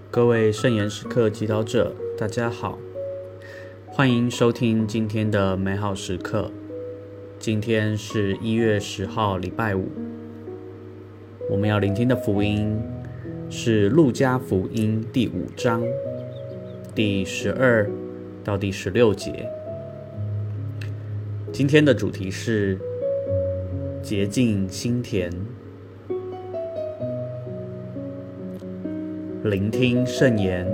各位圣言时刻祈祷者，大家好，欢迎收听今天的美好时刻。今天是1月10号，礼拜五。我们要聆听的福音是路加福音第5章第12到第16节。今天的主题是洁净心田。聆听圣言。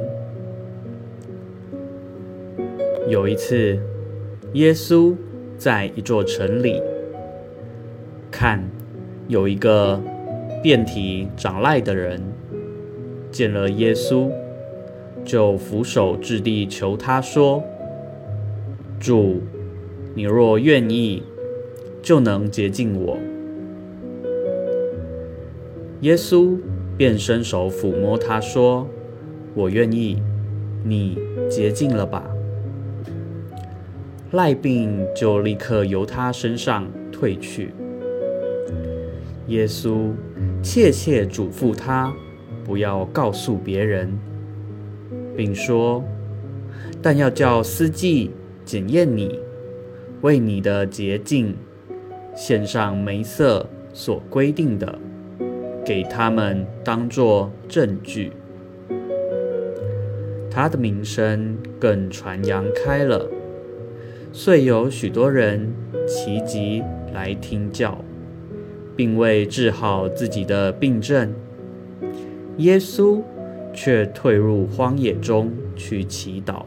有一次，耶稣在一座城里，看有一个遍体长癞的人，见了耶稣，就俯首至地求他说：“主，你若愿意，就能洁净我。”耶稣便伸手抚摸他说：“我愿意，你洁净了吧。”癩病就立刻由他身上退去。耶稣切切嘱咐他不要告诉别人，并说：“但要叫司祭检验你，为你的洁净献上梅瑟所规定的，给他们当作证据。”他的名声更传扬开了，遂有许多人齐集来听教，并为治好自己的病症。耶稣却退入荒野中去祈祷。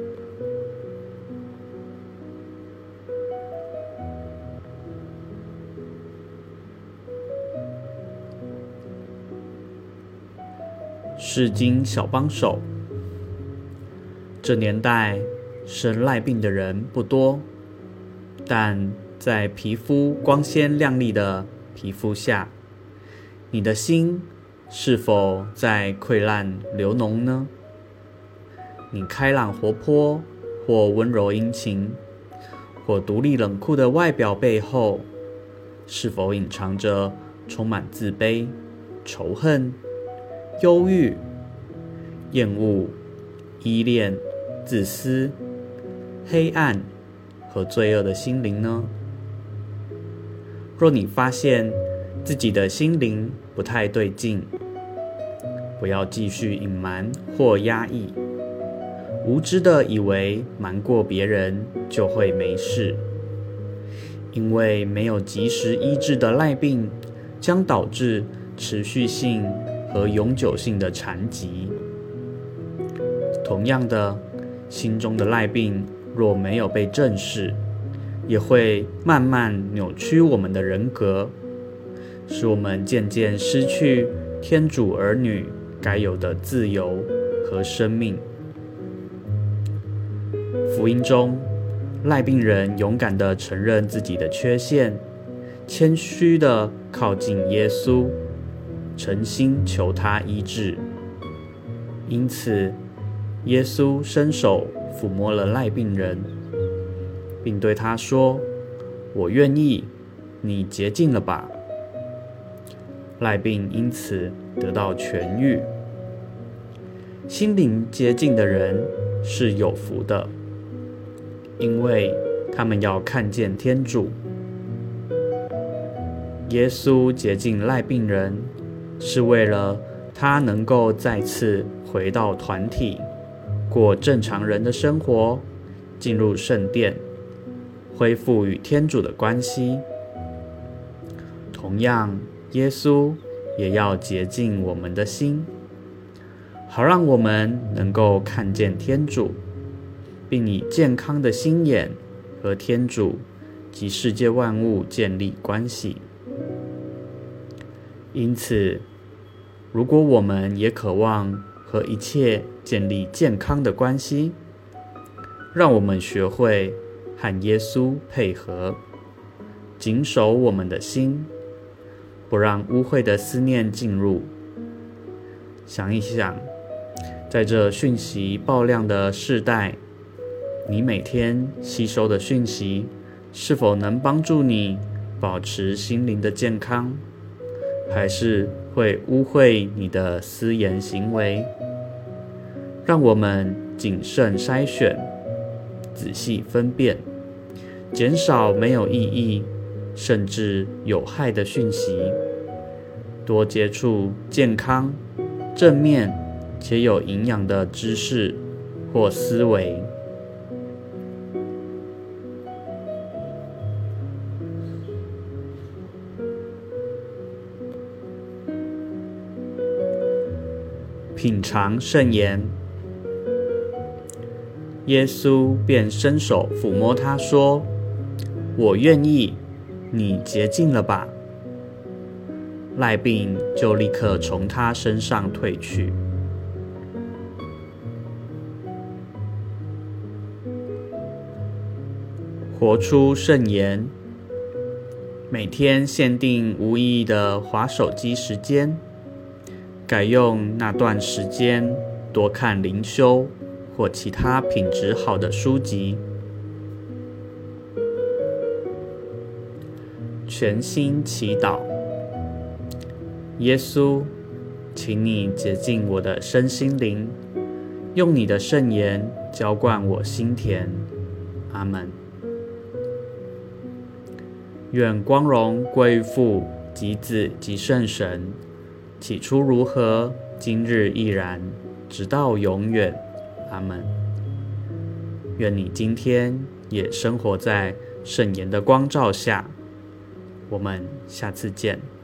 释经小帮手。这年代生癩病的人不多，但在皮肤光鲜亮丽的皮肤下，你的心是否在溃烂流脓呢？你开朗活泼，或温柔殷勤，或独立冷酷的外表背后，是否隐藏着充满自卑、仇恨、忧郁、厌恶、依恋、自私、黑暗和罪恶的心灵呢？若你发现自己的心灵不太对劲，不要继续隐瞒或压抑，无知的以为瞒过别人就会没事，因为没有及时医治的癩病将导致持续性和永久性的残疾。同样的，心中的癩病若没有被正视，也会慢慢扭曲我们的人格，使我们渐渐失去天主儿女该有的自由和生命。福音中，癩病人勇敢地承认自己的缺陷，谦虚地靠近耶稣，诚心求他医治。因此，耶稣伸手抚摸了癩病人，并对他说：“我愿意，你洁净了吧。”癩病因此得到痊愈。心灵洁净的人是有福的，因为他们要看见天主。耶稣洁净癩病人，是为了他能够再次回到团体，过正常人的生活，进入圣殿，恢复与天主的关系。同样，耶稣也要洁净我们的心，好让我们能够看见天主，并以健康的心眼和天主及世界万物建立关系。因此，如果我们也渴望和一切建立健康的关系，让我们学会和耶稣配合，谨守我们的心，不让污秽的思念进入。想一想，在这讯息爆量的世代，你每天吸收的讯息是否能帮助你保持心灵的健康，还是会污秽你的思言行为？ 让我们谨慎筛选，仔细分辨，减少没有意义甚至有害的讯息，多接触健康、正面且有营养的知识或思维。品尝圣言，耶稣便伸手抚摸他说：“我愿意，你洁净了吧。”癩病就立刻从他身上退去。活出圣言，每天限定无意义的滑手机时间，改用那段时间多看灵修或其他品质好的书籍。全心祈祷，耶稣，请你洁净我的身心灵，用你的圣言浇灌我心田。阿们。愿光荣归于父及子及圣神，起初如何，今日亦然，直到永远。阿们。愿你今天也生活在圣言的光照下。我们下次见。